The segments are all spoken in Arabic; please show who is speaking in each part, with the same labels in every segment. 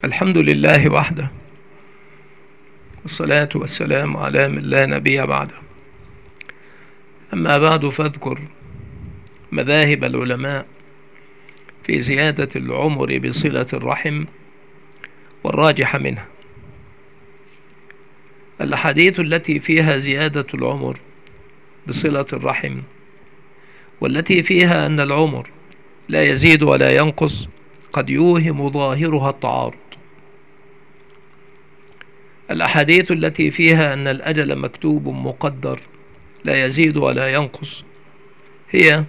Speaker 1: الحمد لله وحده، والصلاة والسلام على من لا نبي بعده. أما بعد، فاذكر مذاهب العلماء في زيادة العمر بصلة الرحم والراجح منها. الأحاديث التي فيها زيادة العمر بصلة الرحم والتي فيها أن العمر لا يزيد ولا ينقص قد يوهم ظاهرها التعارض. الأحاديث التي فيها أن الأجل مكتوب مقدر لا يزيد ولا ينقص هي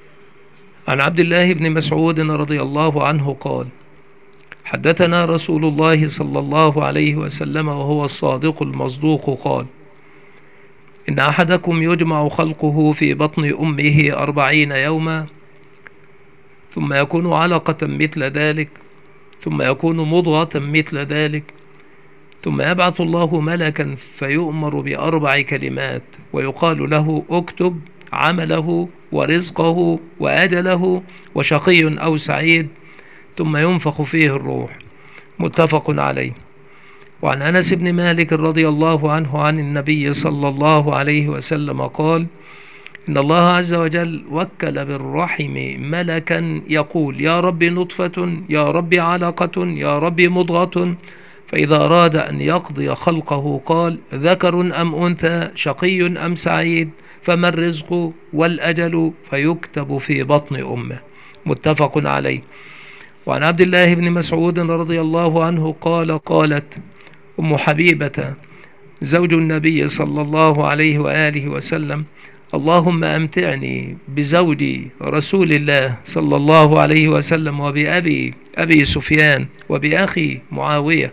Speaker 1: عن عبد الله بن مسعود رضي الله عنه قال: حدثنا رسول الله صلى الله عليه وسلم وهو الصادق المصدوق قال: إن أحدكم يجمع خلقه في بطن أمه 40 يوما ثم يكون علقة مثل ذلك ثم يكون مضغة مثل ذلك ثم يبعث الله ملكا فيؤمر ب4 كلمات ويقال له: اكتب عمله ورزقه وأجله وشقي أو سعيد، ثم ينفخ فيه الروح. متفق عليه. وعن أنس بن مالك رضي الله عنه عن النبي صلى الله عليه وسلم قال: إن الله عز وجل وكل بالرحم ملكا يقول: يا رب نطفة، يا رب علقة، يا رب مضغة، فإذا أراد أن يقضي خلقه قال: ذكر أم أنثى، شقي أم سعيد، فما الرزق والأجل، فيكتب في بطن أمه. متفق عليه. وعن عبد الله بن مسعود رضي الله عنه قال: قالت أم حبيبة زوج النبي صلى الله عليه وآله وسلم: اللهم أمتعني بزوج رسول الله صلى الله عليه وسلم وبأبي سفيان وبأخي معاوية.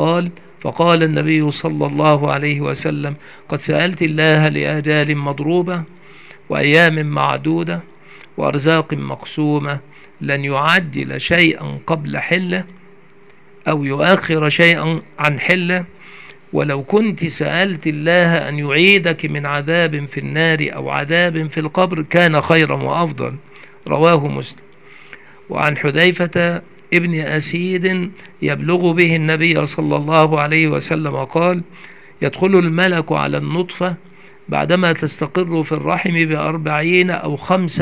Speaker 1: فقال النبي صلى الله عليه وسلم: قد سألت الله لآجال مضروبة وأيام معدودة وأرزاق مقسومة، لن يعجل شيئا قبل حله أو يؤخر شيئا عن حله، ولو كنت سألت الله أن يعيدك من عذاب في النار أو عذاب في القبر كان خيرا وأفضل. رواه مسلم. وعن حذيفة ابن أسيد يبلغ به النبي صلى الله عليه وسلم قال: يدخل الملك على النطفة بعدما تستقر في الرحم 40 أو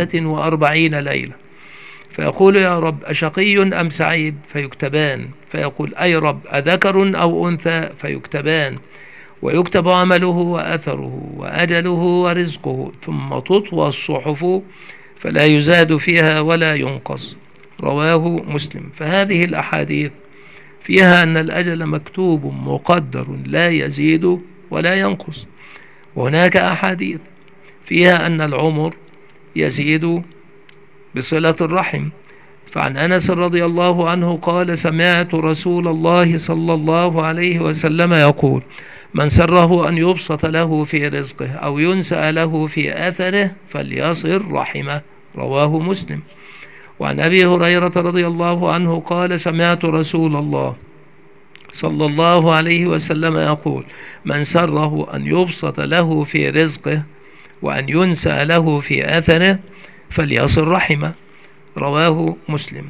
Speaker 1: 45 ليلة، فيقول: يا رب أشقي أم سعيد؟ فيكتبان. فيقول: أي رب أذكر أو أنثى؟ فيكتبان. ويكتب عمله وأثره وأجله ورزقه، ثم تطوى الصحف فلا يزاد فيها ولا ينقص. رواه مسلم. فهذه الأحاديث فيها أن الأجل مكتوب مقدر لا يزيد ولا ينقص. وهناك أحاديث فيها أن العمر يزيد بصلة الرحم. فعن أنس رضي الله عنه قال: سمعت رسول الله صلى الله عليه وسلم يقول: من سره أن يبسط له في رزقه أو ينسأ له في أثره فليصل رحمه. رواه مسلم. وعن أبي هريرة رضي الله عنه قال: سمعت رسول الله صلى الله عليه وسلم يقول: من سره أن يبسط له في رزقه وأن ينسأ له في أثره فليصل رحمه. رواه مسلم.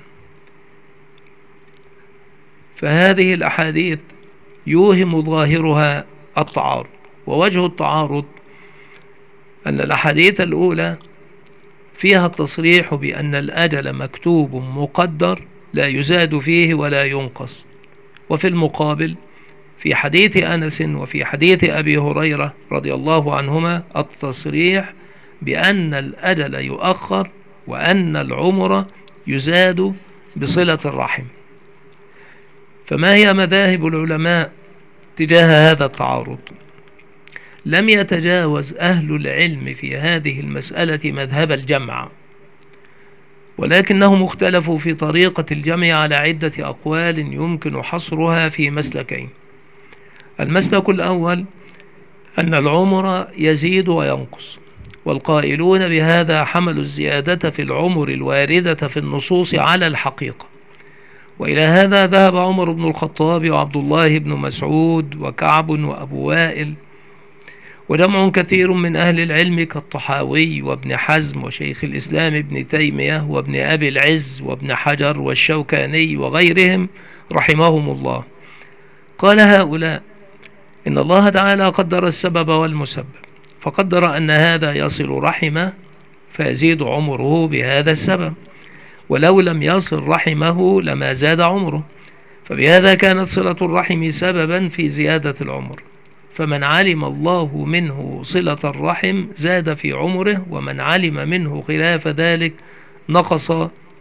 Speaker 1: فهذه الأحاديث يوهم ظاهرها التعارض. ووجه التعارض أن الأحاديث الأولى فيها التصريح بأن الأجل مكتوب مقدر لا يزاد فيه ولا ينقص، وفي المقابل في حديث أنس وفي حديث أبي هريرة رضي الله عنهما التصريح بأن الأجل يؤخر وأن العمر يزاد بصلة الرحم. فما هي مذاهب العلماء تجاه هذا التعارض؟ لم يتجاوز أهل العلم في هذه المسألة مذهب الجمع، ولكنهم اختلفوا في طريقة الجمع على عدة أقوال يمكن حصرها في مسلكين. المسلك الأول أن العمر يزيد وينقص، والقائلون بهذا حملوا الزيادة في العمر الواردة في النصوص على الحقيقة. وإلى هذا ذهب عمر بن الخطاب وعبد الله بن مسعود وكعب وأبو وائل وجمع كثير من أهل العلم كالطحاوي وابن حزم وشيخ الإسلام ابن تيمية وابن أبي العز وابن حجر والشوكاني وغيرهم رحمهم الله. قال هؤلاء إن الله تعالى قدر السبب والمسبب، فقدر أن هذا يصل رحمه فيزيد عمره بهذا السبب، ولو لم يصل رحمه لما زاد عمره، فبهذا كانت صلة الرحم سببا في زيادة العمر. فمن علم الله منه صلة الرحم زاد في عمره، ومن علم منه خلاف ذلك نقص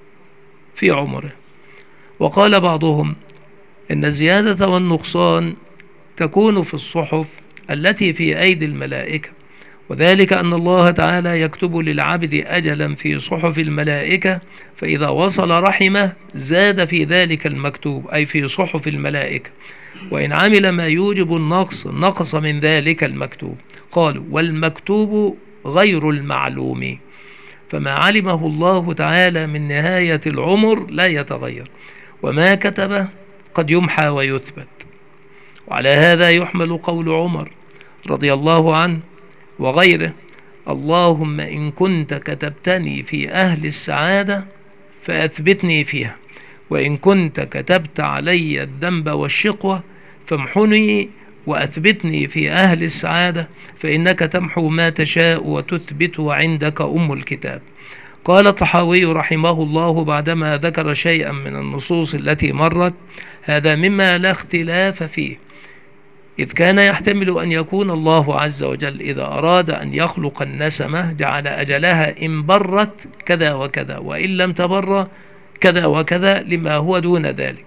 Speaker 1: في عمره. وقال بعضهم إن الزيادة والنقصان تكون في الصحف التي في أيدي الملائكة، وذلك أن الله تعالى يكتب للعبد أجلا في صحف الملائكة، فإذا وصل رحمه زاد في ذلك المكتوب أي في صحف الملائكة، وإن عمل ما يوجب النقص نقص من ذلك المكتوب. قالوا والمكتوب غير المعلوم، فما علمه الله تعالى من نهاية العمر لا يتغير، وما كتبه قد يمحى ويثبت. وعلى هذا يحمل قول عمر رضي الله عنه وغيره: اللهم إن كنت كتبتني في أهل السعادة فأثبتني فيها، وإن كنت كتبت علي الذنب والشقوة فامحني وأثبتني في أهل السعادة، فإنك تمحو ما تشاء وتثبت وعندك أم الكتاب. قال الطحاوي رحمه الله بعدما ذكر شيئا من النصوص التي مرت: هذا مما لا اختلاف فيه، إذ كان يحتمل أن يكون الله عز وجل إذا أراد أن يخلق النسمة جعل أجلها إن برت كذا وكذا، وإن لم تبر كذا وكذا، لما هو دون ذلك،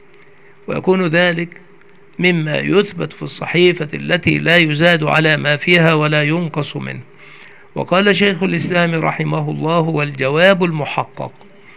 Speaker 1: ويكون ذلك مما يثبت في الصحيفة التي لا يزاد على ما فيها ولا ينقص منه. وقال شيخ الإسلام رحمه الله: والجواب المحقق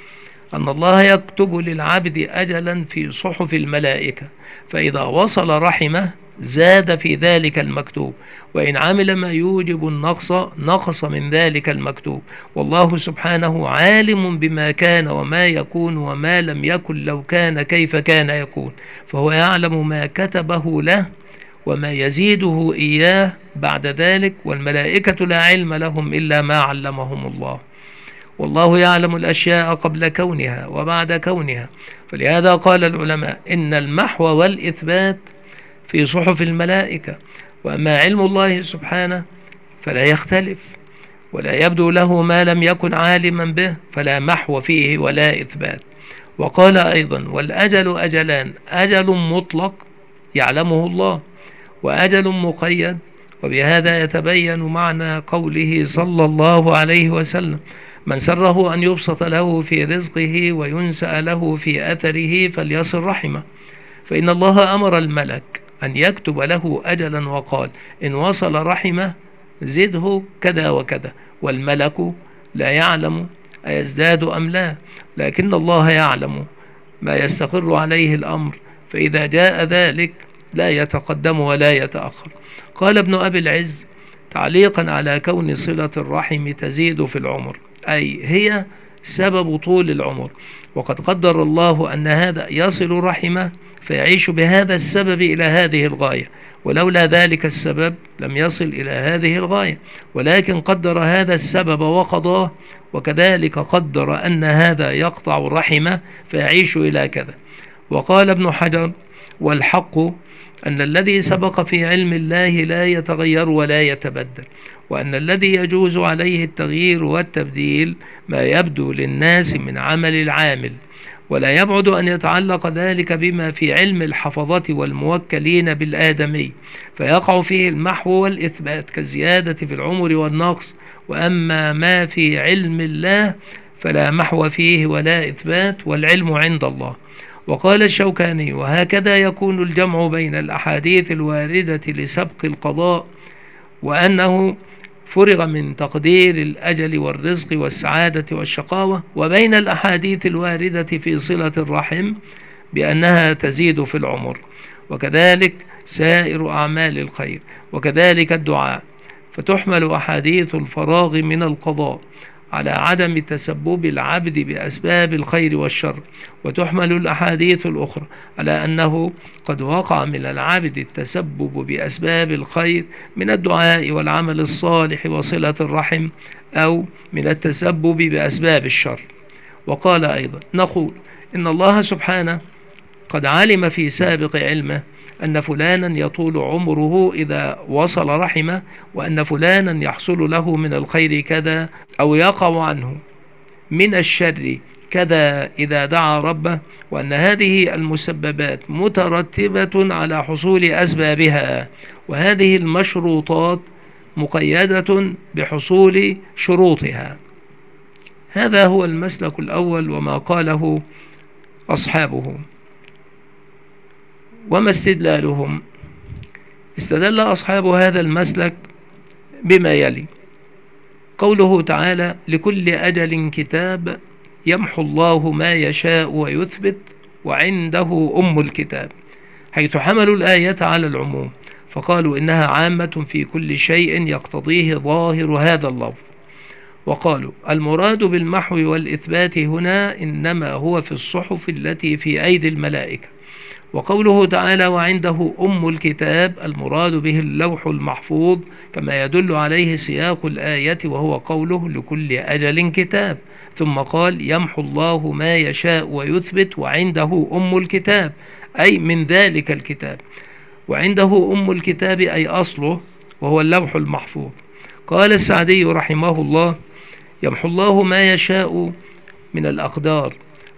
Speaker 1: أن الله يكتب للعبد أجلا في صحف الملائكة، فإذا وصل رحمه زاد في ذلك المكتوب، وإن عمل ما يوجب النقص نقص من ذلك المكتوب. والله سبحانه عالم بما كان وما يكون وما لم يكن لو كان كيف كان يكون، فهو يعلم ما كتبه له وما يزيده إياه بعد ذلك، والملائكة لا علم لهم إلا ما علمهم الله. والله يعلم الأشياء قبل كونها وبعد كونها، فلهذا قال العلماء إن المحو والإثبات في صحف الملائكة، وأما علم الله سبحانه فلا يختلف ولا يبدو له ما لم يكن عالما به، فلا محو فيه ولا إثبات. وقال أيضا: والأجل أجلان، أجل مطلق يعلمه الله، وأجل مقيد. وبهذا يتبين معنى قوله صلى الله عليه وسلم: من سره أن يبسط له في رزقه وينسأ له في أثره فليصل رحمه، فإن الله أمر الملك أن يكتب له أجلا وقال: إن وصل رحمه زده كذا وكذا، والملك لا يعلم أيزداد أم لا، لكن الله يعلم ما يستقر عليه الأمر، فإذا جاء ذلك لا يتقدم ولا يتأخر. قال ابن أبي العز تعليقا على كون صلة الرحم تزيد في العمر، أي هي سبب طول العمر، وقد قدر الله أن هذا يصل رحمه فيعيش بهذا السبب إلى هذه الغاية، ولولا ذلك السبب لم يصل إلى هذه الغاية، ولكن قدر هذا السبب وقضاه، وكذلك قدر أن هذا يقطع رحمه فيعيش إلى كذا. وقال ابن حجر: والحق أن الذي سبق في علم الله لا يتغير ولا يتبدل، وأن الذي يجوز عليه التغيير والتبديل ما يبدو للناس من عمل العامل، ولا يبعد أن يتعلق ذلك بما في علم الحفظة والموكلين بالآدمي، فيقع فيه المحو والإثبات كالزيادة في العمر والنقص. وأما ما في علم الله فلا محو فيه ولا إثبات، والعلم عند الله. وقال الشوكاني: وهكذا يكون الجمع بين الأحاديث الواردة لسبق القضاء وأنه فرغ من تقدير الأجل والرزق والسعادة والشقاوة، وبين الأحاديث الواردة في صلة الرحم بأنها تزيد في العمر، وكذلك سائر أعمال الخير، وكذلك الدعاء. فتحمل أحاديث الفراغ من القضاء على عدم تسبب العبد بأسباب الخير والشر، وتحمل الأحاديث الأخرى على أنه قد وقع من العبد التسبب بأسباب الخير من الدعاء والعمل الصالح وصلة الرحم، أو من التسبب بأسباب الشر. وقال أيضا: نقول إن الله سبحانه قد علم في سابق علمه أن فلانا يطول عمره إذا وصل رحمه، وأن فلانا يحصل له من الخير كذا، أو يقع عنه من الشر كذا إذا دعا ربه، وأن هذه المسببات مترتبة على حصول أسبابها، وهذه المشروطات مقيدة بحصول شروطها. هذا هو المسلك الأول وما قاله أصحابه. وما استدلالهم؟ استدل أصحاب هذا المسلك بما يلي: قوله تعالى: لكل أجل كتاب يمحو الله ما يشاء ويثبت وعنده أم الكتاب، حيث حملوا الآية على العموم فقالوا إنها عامة في كل شيء يقتضيه ظاهر هذا اللفظ، وقالوا المراد بالمحو والإثبات هنا إنما هو في الصحف التي في أيدي الملائكة. وقوله تعالى: وعنده أم الكتاب، المراد به اللوح المحفوظ، كما يدل عليه سياق الآية، وهو قوله لكل أجل كتاب، ثم قال: يمحو الله ما يشاء ويثبت وعنده أم الكتاب، أي من ذلك الكتاب. وعنده أم الكتاب أي أصله، وهو اللوح المحفوظ. قال السعدي رحمه الله: يمحو الله ما يشاء من الأقدار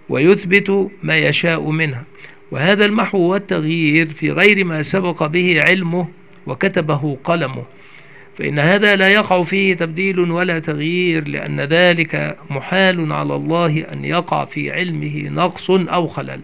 Speaker 1: ويثبت ما يشاء منها، وهذا المحو والتغيير في غير ما سبق به علمه وكتبه قلمه، فإن هذا لا يقع فيه تبديل ولا تغيير، لأن ذلك محال على الله أن يقع في علمه نقص أو خلل.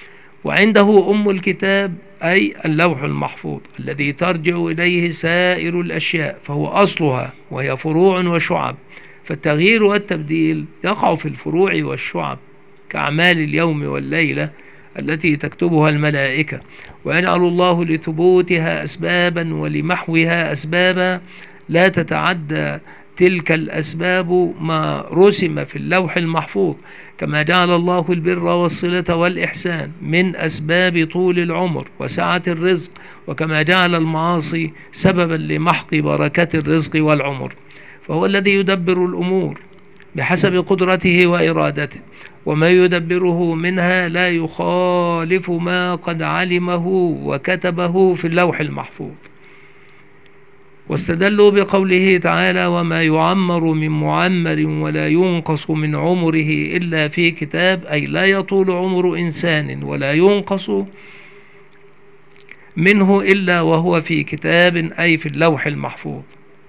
Speaker 1: وعنده أم الكتاب أي اللوح المحفوظ الذي ترجع إليه سائر الأشياء، فهو أصلها وهي فروع وشعب، فالتغيير والتبديل يقع في الفروع والشعب كأعمال اليوم والليلة التي تكتبها الملائكة، ويجعل الله لثبوتها أسبابا ولمحوها أسبابا لا تتعدى تلك الأسباب ما رسم في اللوح المحفوظ، كما جعل الله البر والصلة والإحسان من أسباب طول العمر وسعة الرزق، وكما جعل المعاصي سببا لمحق بركة الرزق والعمر. فهو الذي يدبر الأمور بحسب قدرته وإرادته، وما يدبره منها لا يخالف ما قد علمه وكتبه في اللوح المحفوظ. واستدلوا بقوله تعالى: وما يعمر من معمر ولا ينقص من عمره إلا في كتاب، أي لا يطول عمر إنسان ولا ينقص منه إلا وهو في كتاب، أي في اللوح المحفوظ.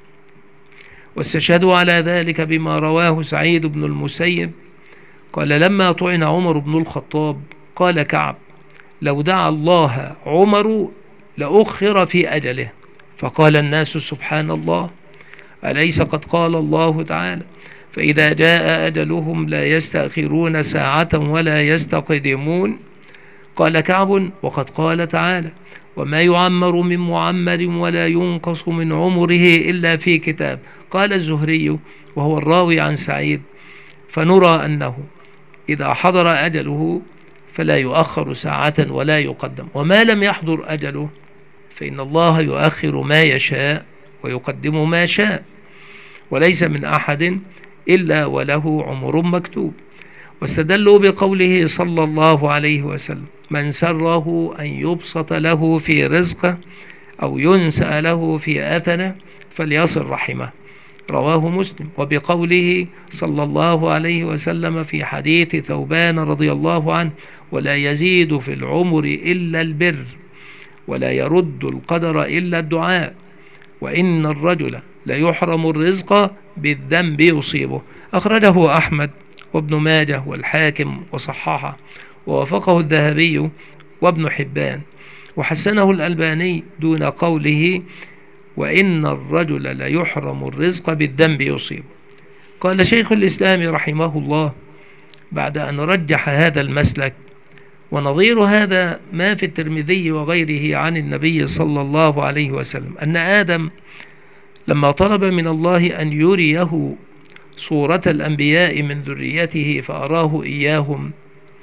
Speaker 1: واستشهدوا على ذلك بما رواه سعيد بن المسيب قال: لما طعن عمر بن الخطاب قال كعب: لو دعا الله عمر لأخر في أجله، فقال الناس: سبحان الله، أليس قد قال الله تعالى: فإذا جاء أجلهم لا يستأخرون ساعة ولا يستقدمون؟ قال كعب: وقد قال تعالى: وما يعمر من معمر ولا ينقص من عمره إلا في كتاب. قال الزهري وهو الراوي عن سعيد: فنرى أنه إذا حضر أجله فلا يؤخر ساعة ولا يقدم، وما لم يحضر أجله فإن الله يؤخر ما يشاء ويقدم ما شاء، وليس من أحد إلا وله عمر مكتوب. واستدلوا بقوله صلى الله عليه وسلم: من سره أن يبسط له في رزقه أو ينسأ له في أثنه فليصل رحمه، رواه مسلم. وبقوله صلى الله عليه وسلم في حديث ثوبان رضي الله عنه: ولا يزيد في العمر إلا البر، ولا يرد القدر إلا الدعاء، وإن الرجل ليحرم الرزق بالذنب يصيبه. أخرجه أحمد وابن ماجه والحاكم وصححه، ووافقه الذهبي وابن حبان، وحسنه الألباني دون قوله: وإن الرجل ليحرم الرزق بالذنب يصيبه. قال شيخ الإسلام رحمه الله بعد أن رجح هذا المسلك: ونظير هذا ما في الترمذي وغيره عن النبي صلى الله عليه وسلم أن آدم لما طلب من الله أن يريه صورة الأنبياء من ذريته فأراه إياهم،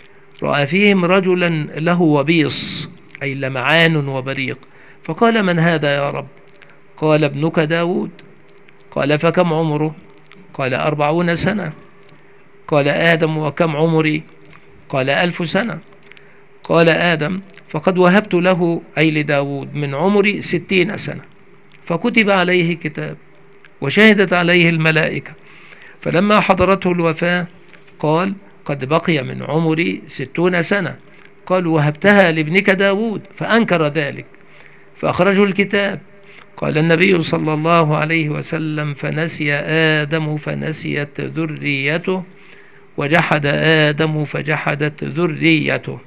Speaker 1: رأى فيهم رجلا له وبيص أي لمعان وبريق، فقال: من هذا يا رب؟ قال: ابنك داود. قال: فكم عمره؟ قال: 40 سنة. قال: آدم وكم عمري؟ قال: 1000 سنة. قال آدم: فقد وهبت له، أي لداود، من عمري 60 سنة، فكتب عليه كتاب وشهدت عليه الملائكة، فلما حضرته الوفاة قال: قد بقي من عمري 60 سنة. قال: وهبتها لابنك داود، فأنكر ذلك، فأخرجوا الكتاب. قال النبي صلى الله عليه وسلم: فنسي آدم فنسيت ذريته، وجحد آدم فجحدت ذريته.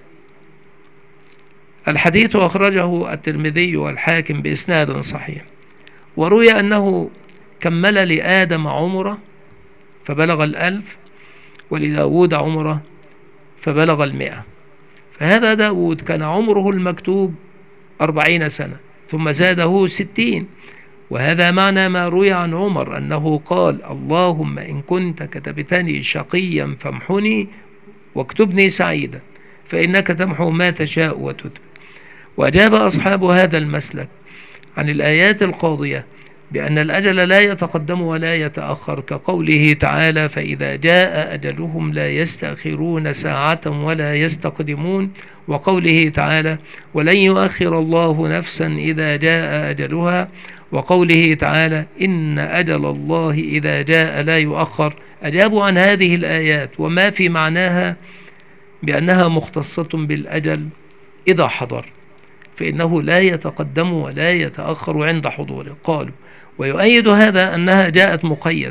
Speaker 1: الحديث أخرجه الترمذي والحاكم بإسناد صحيح. وروي أنه كمل لآدم عمره فبلغ 1000، ولداود عمره فبلغ 100. فهذا داود كان عمره المكتوب 40 سنة، ثم زاده 60. وهذا معنى ما روي عن عمر أنه قال: اللهم إن كنت كتبتني شقيا فامحني واكتبني سعيدا، فإنك تمحو ما تشاء وتثبت. وأجاب أصحاب هذا المسلك عن الآيات القاضية بأن الأجل لا يتقدم ولا يتأخر، كقوله تعالى: فإذا جاء أجلهم لا يستأخرون ساعة ولا يستقدمون، وقوله تعالى: ولن يؤخر الله نفسا إذا جاء أجلها، وقوله تعالى: إن أجل الله إذا جاء لا يؤخر. أجابوا عن هذه الآيات وما في معناها بأنها مختصة بالأجل إذا حضر، فإنه لا يتقدم ولا يتأخر عند حضوره. قالوا: ويؤيد هذا أنها جاءت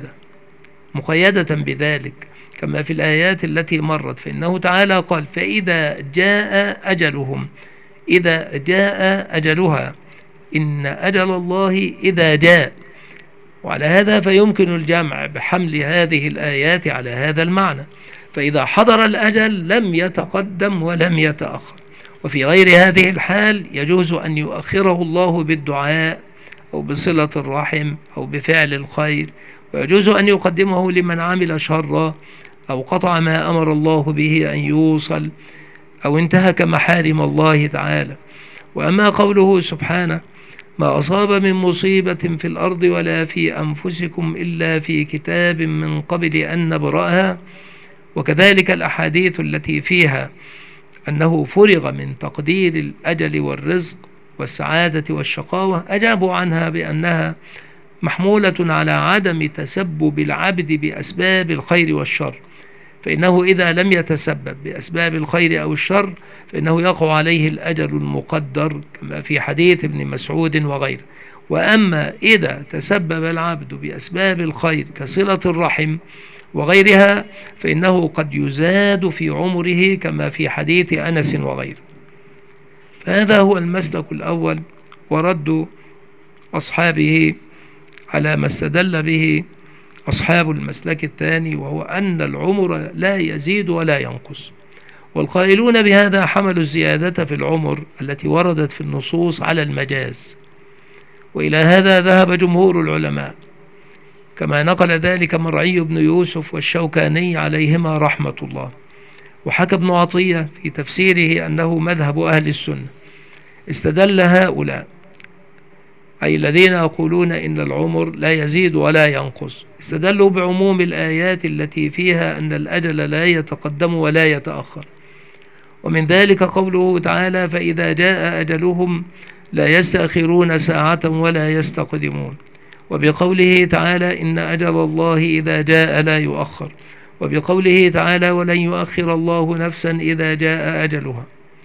Speaker 1: مقيدة بذلك كما في الآيات التي مرت، فإنه تعالى قال: فإذا جاء أجلهم، إذا جاء أجلها، إن أجل الله إذا جاء. وعلى هذا فيمكن الجمع بحمل هذه الآيات على هذا المعنى، فإذا حضر الأجل لم يتقدم ولم يتأخر. وفي غير هذه الحال يجوز أن يؤخره الله بالدعاء أو بصلة الرحم أو بفعل الخير، ويجوز أن يقدمه لمن عمل شرا أو قطع ما أمر الله به أن يوصل أو انتهك محارم الله تعالى. وأما قوله سبحانه: ما أصاب من مصيبة في الأرض ولا في أنفسكم إلا في كتاب من قبل أن نبرأها، وكذلك الأحاديث التي فيها أنه فرغ من تقدير الأجل والرزق والسعادة والشقاوة، أجابوا عنها بأنها محمولة على عدم تسبب العبد بأسباب الخير والشر، فإنه إذا لم يتسبب بأسباب الخير أو الشر فإنه يقع عليه الأجل المقدر، كما في حديث ابن مسعود وغيره. وأما إذا تسبب العبد بأسباب الخير كصلة الرحم وغيرها فإنه قد يزاد في عمره، كما في حديث أنس وغيره. فهذا هو المسلك الأول، ورد أصحابه على ما استدل به أصحاب المسلك الثاني، وهو أن العمر لا يزيد ولا ينقص. والقائلون بهذا حملوا الزيادة في العمر التي وردت في النصوص على المجاز، وإلى هذا ذهب جمهور العلماء، كما نقل ذلك مرعي بن يوسف والشوكاني عليهما رحمة الله. وحكى ابن عطية في تفسيره أنه مذهب أهل السنة. استدل هؤلاء، أي الذين يقولون إن العمر لا يزيد ولا ينقص، استدلوا بعموم الآيات التي فيها أن الأجل لا يتقدم ولا يتأخر، ومن ذلك قوله تعالى: فإذا جاء أجلهم لا يستأخرون ساعة ولا يستقدمون، وبقوله تعالى: إن أجل الله إذا جاء لا يؤخر، وبقوله تعالى: ولن يؤخر الله نفسا إذا جاء أجلها،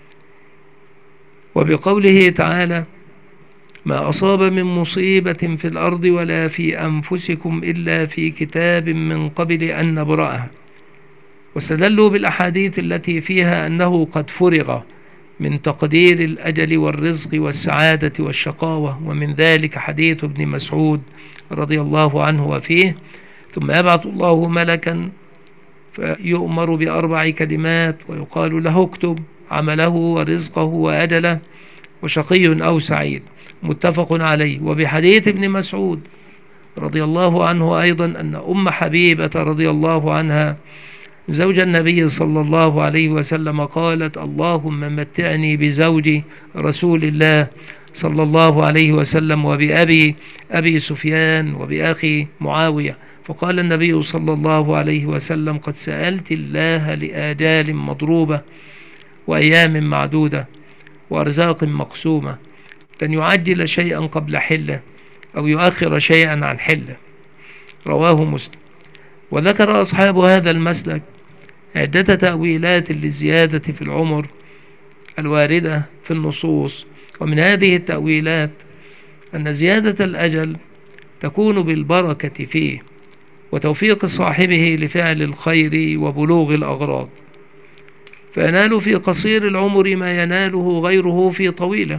Speaker 1: وبقوله تعالى: ما أصاب من مصيبة في الأرض ولا في أنفسكم إلا في كتاب من قبل أن نبرأها. واستدلوا بالأحاديث التي فيها أنه قد فرغ من تقدير الأجل والرزق والسعادة والشقاوة، ومن ذلك حديث ابن مسعود رضي الله عنه وفيه: ثم يبعث الله ملكا فيؤمر ب4 كلمات ويقال له: اكتب عمله ورزقه وأجله وشقي أو سعيد، متفق عليه. وبحديث ابن مسعود رضي الله عنه أيضا أن أم حبيبة رضي الله عنها زوج النبي صلى الله عليه وسلم قالت: اللهم متعني بزوجي رسول الله صلى الله عليه وسلم وبأبي أبي سفيان وبأخي معاوية. فقال النبي صلى الله عليه وسلم: قد سألت الله لآجال مضروبة وأيام معدودة وأرزاق مقسومة، لن يعجل شيئا قبل حله أو يؤخر شيئا عن حله. رواه مسلم. وذكر أصحاب هذا المسلك عدة تأويلات للزيادة في العمر الواردة في النصوص، ومن هذه التأويلات أن زيادة الأجل تكون بالبركة فيه وتوفيق صاحبه لفعل الخير وبلوغ الأغراض، فينال في قصير العمر ما يناله غيره في طويله.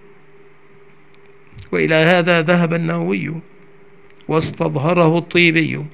Speaker 1: وإلى هذا ذهب النووي واستظهره الطيبي.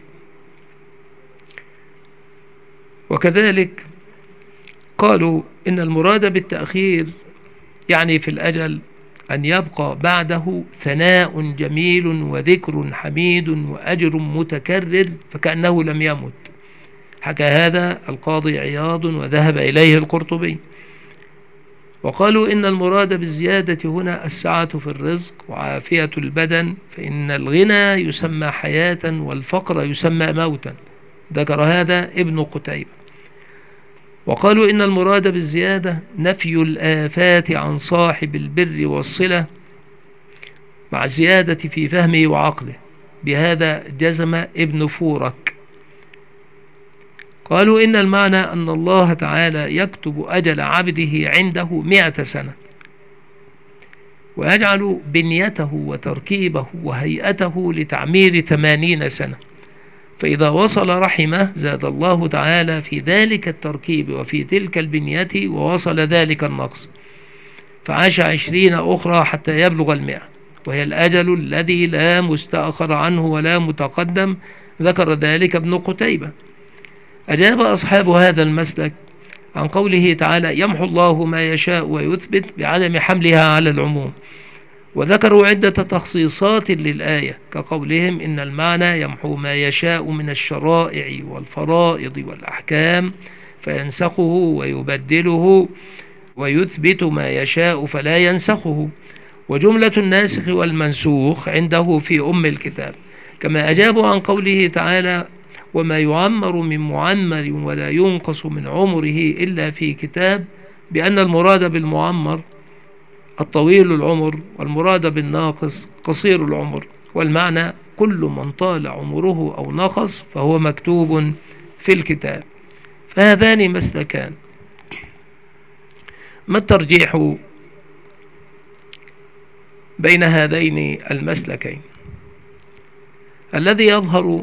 Speaker 1: وكذلك قالوا إن المراد بالتأخير يعني في الأجل أن يبقى بعده ثناء جميل وذكر حميد وأجر متكرر فكأنه لم يمت. حكى هذا القاضي عياض وذهب إليه القرطبي. وقالوا إن المراد بالزيادة هنا السعة في الرزق وعافية البدن، فإن الغنى يسمى حياة والفقر يسمى موتا. ذكر هذا ابن قتيبة. وقالوا إن المراد بالزيادة نفي الآفات عن صاحب البر والصلة مع الزيادة في فهمه وعقله. بهذا جزم ابن فورك. قالوا إن المعنى أن الله تعالى يكتب أجل عبده عنده 100 سنة، ويجعل بنيته وتركيبه وهيئته لتعمير 80 سنة، فإذا وصل رحمه زاد الله تعالى في ذلك التركيب وفي تلك البنية ووصل ذلك النقص، فعاش 20 أخرى حتى يبلغ 100، وهي الأجل الذي لا مستأخر عنه ولا متقدم. ذكر ذلك ابن قتيبة. أجاب أصحاب هذا المسلك عن قوله تعالى يمحو الله ما يشاء ويثبت بعدم حملها على العموم، وذكروا عدة تخصيصات للآية كقولهم إن المعنى يمحو ما يشاء من الشرائع والفرائض والأحكام فينسخه ويبدله، ويثبت ما يشاء فلا ينسخه، وجملة الناسخ والمنسوخ عنده في أم الكتاب. كما أجابوا عن قوله تعالى وما يعمر من معمر ولا ينقص من عمره إلا في كتاب، بأن المراد بالمعمر الطويل العمر والمراد بالناقص قصير العمر، والمعنى كل من طال عمره أو نقص فهو مكتوب في الكتاب. فهذان مسلكان. ما الترجيح بين هذين المسلكين؟ الذي يظهر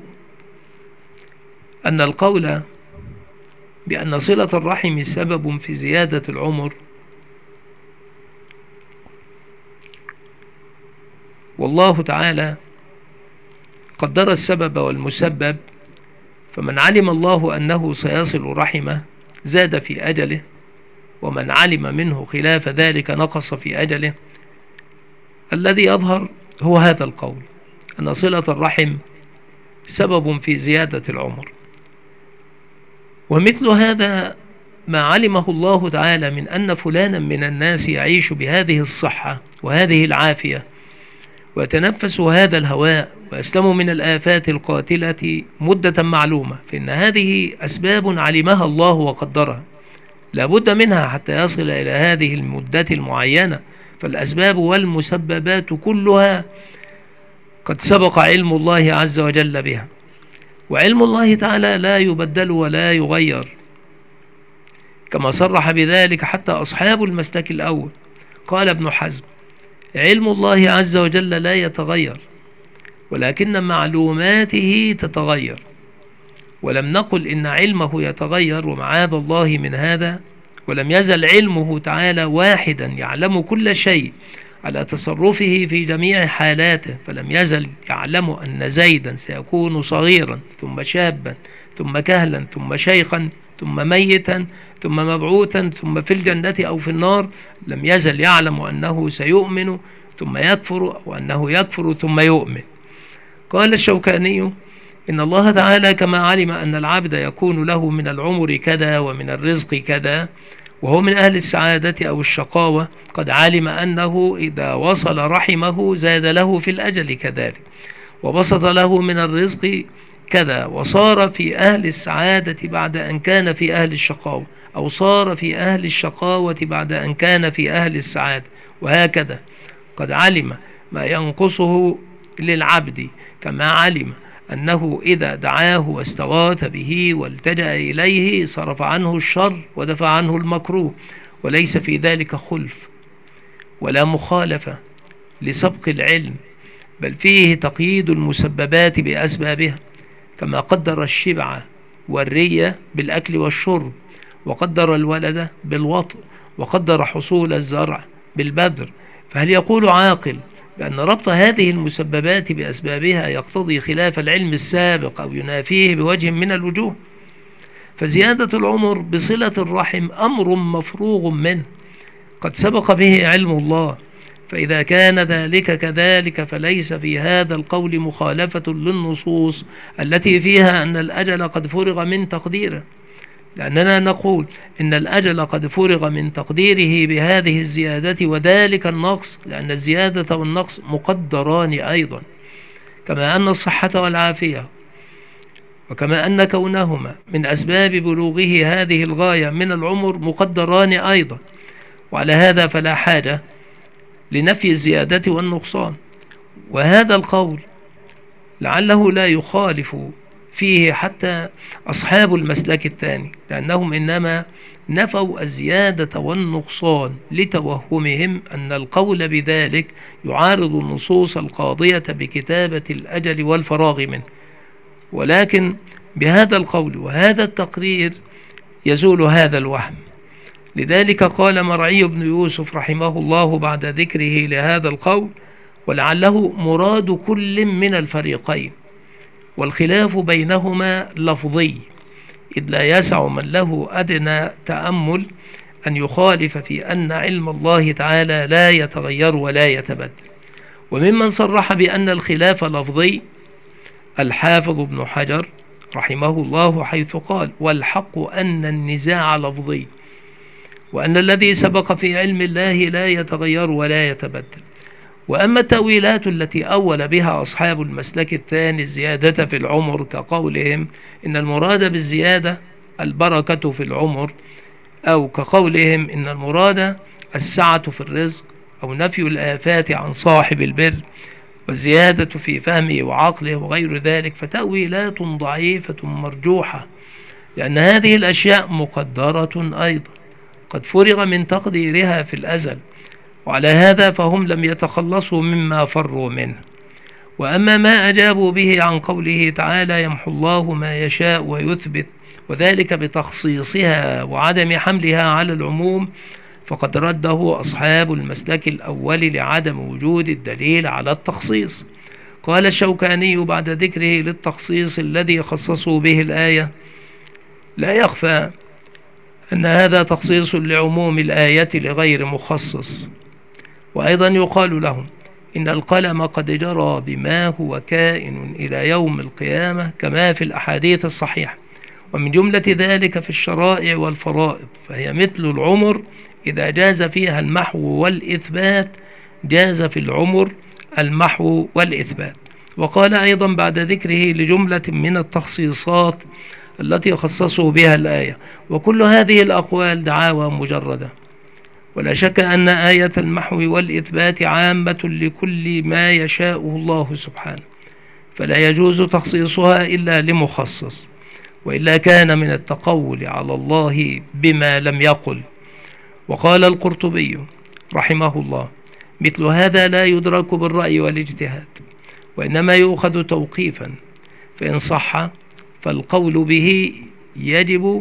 Speaker 1: أن القول بأن صلة الرحم سبب في زيادة العمر والله تعالى قدر السبب والمسبب، فمن علم الله أنه سيصل رحمه زاد في أجله، ومن علم منه خلاف ذلك نقص في أجله. الذي يظهر هو هذا القول أن صلة الرحم سبب في زيادة العمر، ومثل هذا ما علمه الله تعالى من أن فلانا من الناس يعيش بهذه الصحة وهذه العافية ويتنفس هذا الهواء ويسلم من الآفات القاتلة مدة معلومة، فإن هذه أسباب علمها الله وقدرها لا بد منها حتى يصل إلى هذه المدة المعينة. فالأسباب والمسببات كلها قد سبق علم الله عز وجل بها، وعلم الله تعالى لا يبدل ولا يغير، كما صرح بذلك حتى أصحاب المسلك الأول. قال ابن حزم علم الله عز وجل لا يتغير، ولكن معلوماته تتغير، ولم نقل إن علمه يتغير ومعاذ الله من هذا، ولم يزل علمه تعالى واحدا يعلم كل شيء على تصرفه في جميع حالاته، فلم يزل يعلم أن زيدا سيكون صغيرا ثم شابا ثم كهلا ثم شيخا ثم ميتا ثم مبعوثا ثم في الجنة أو في النار. لم يزل يعلم أنه سيؤمن ثم يكفر أو أنه يكفر ثم يؤمن. قال الشوكاني إن الله تعالى كما علم أن العبد يكون له من العمر كذا ومن الرزق كذا وهو من أهل السعادة أو الشقاوة، قد علم أنه إذا وصل رحمه زاد له في الأجل كذلك، وبسط له من الرزق كذا، وصار في أهل السعادة بعد أن كان في أهل الشقاوة، أو صار في أهل الشقاوة بعد أن كان في أهل السعادة، وهكذا. قد علم ما ينقصه للعبد، كما علم أنه إذا دعاه واستغاث به والتجأ إليه صرف عنه الشر ودفع عنه المكروه، وليس في ذلك خلف ولا مخالفة لسبق العلم، بل فيه تقييد المسببات بأسبابها، كما قدر الشبع والرية بالأكل والشرب، وقدر الولد بالوطء، وقدر حصول الزرع بالبذر. فهل يقول عاقل بأن ربط هذه المسببات بأسبابها يقتضي خلاف العلم السابق أو ينافيه بوجه من الوجوه؟ فزيادة العمر بصلة الرحم أمر مفروغ منه قد سبق به علم الله، فإذا كان ذلك كذلك فليس في هذا القول مخالفة للنصوص التي فيها أن الأجل قد فرغ من تقديره، لأننا نقول إن الأجل قد فرغ من تقديره بهذه الزيادة وذلك النقص، لأن الزيادة والنقص مقدران أيضا، كما أن الصحة والعافية، وكما أن كونهما من أسباب بلوغه هذه الغاية من العمر مقدران أيضا. وعلى هذا فلا حاجة لنفي الزيادة والنقصان. وهذا القول لعله لا يخالف فيه حتى أصحاب المسلك الثاني، لأنهم إنما نفوا الزيادة والنقصان لتوهمهم أن القول بذلك يعارض النصوص القاضية بكتابة الأجل والفراغ منه، ولكن بهذا القول وهذا التقرير يزول هذا الوهم. لذلك قال مرعي بن يوسف رحمه الله بعد ذكره لهذا القول: ولعله مراد كل من الفريقين، والخلاف بينهما لفظي، إذ لا يسع من له أدنى تأمل أن يخالف في أن علم الله تعالى لا يتغير ولا يتبدل. وممن صرح بأن الخلاف لفظي الحافظ ابن حجر رحمه الله، حيث قال: والحق أن النزاع لفظي، وأن الذي سبق في علم الله لا يتغير ولا يتبدل. وأما التأويلات التي أول بها أصحاب المسلك الثاني الزيادة في العمر، كقولهم إن المراد بالزيادة البركة في العمر، أو كقولهم إن المراد السعة في الرزق، أو نفي الآفات عن صاحب البر، والزيادة في فهمه وعقله وغير ذلك، فتأويلات ضعيفة مرجوحة، لأن هذه الأشياء مقدرة أيضا قد فرغ من تقديرها في الأزل، وعلى هذا فهم لم يتخلصوا مما فروا منه. وأما ما أجابوا به عن قوله تعالى: يمحو الله ما يشاء ويثبت، وذلك بتخصيصها وعدم حملها على العموم، فقد رده أصحاب المسلك الأول لعدم وجود الدليل على التخصيص. قال الشوكاني بعد ذكره للتخصيص الذي خصصوا به الآية: لا يخفى أن هذا تخصيص لعموم الآية لغير مخصص. وأيضا يقال لهم إن القلم قد جرى بما هو كائن إلى يوم القيامة كما في الأحاديث الصحيحة، ومن جملة ذلك في الشرائع والفرائض، فهي مثل العمر إذا جاز فيها المحو والإثبات جاز في العمر المحو والإثبات. وقال أيضا بعد ذكره لجملة من التخصيصات التي خصصوا بها الآية: وكل هذه الأقوال دعاوى مجردة، ولا شك أن آية المحو والإثبات عامة لكل ما يشاءه الله سبحانه، فلا يجوز تخصيصها إلا لمخصص، وإلا كان من التقول على الله بما لم يقل. وقال القرطبي رحمه الله: مثل هذا لا يدرك بالرأي والاجتهاد، وإنما يؤخذ توقيفا، فإن صح فالقول به يجب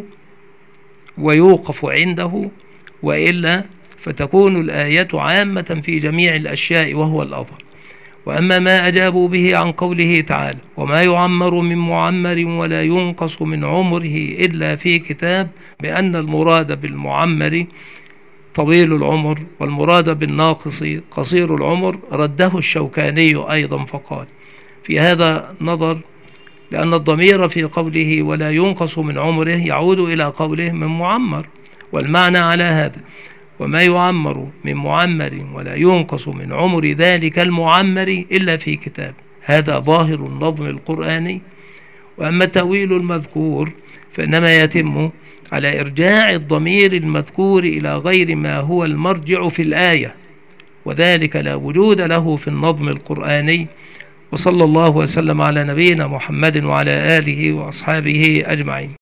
Speaker 1: ويوقف عنده، وإلا فتكون الآية عامة في جميع الأشياء وهو الأظهر. وأما ما أجابوا به عن قوله تعالى: وما يعمر من معمر ولا ينقص من عمره إلا في كتاب، بأن المراد بالمعمر طويل العمر والمراد بالناقص قصير العمر، رده الشوكاني أيضا فقال: في هذا نظر، لأن الضمير في قوله ولا ينقص من عمره يعود إلى قوله من معمر، والمعنى على هذا: وما يعمر من معمر ولا ينقص من عمر ذلك المعمر إلا في كتاب. هذا ظاهر النظم القرآني، وأما التأويل المذكور فإنما يتم على إرجاع الضمير المذكور إلى غير ما هو المرجع في الآية، وذلك لا وجود له في النظم القرآني. وصلى الله وسلم على نبينا محمد وعلى آله وأصحابه أجمعين.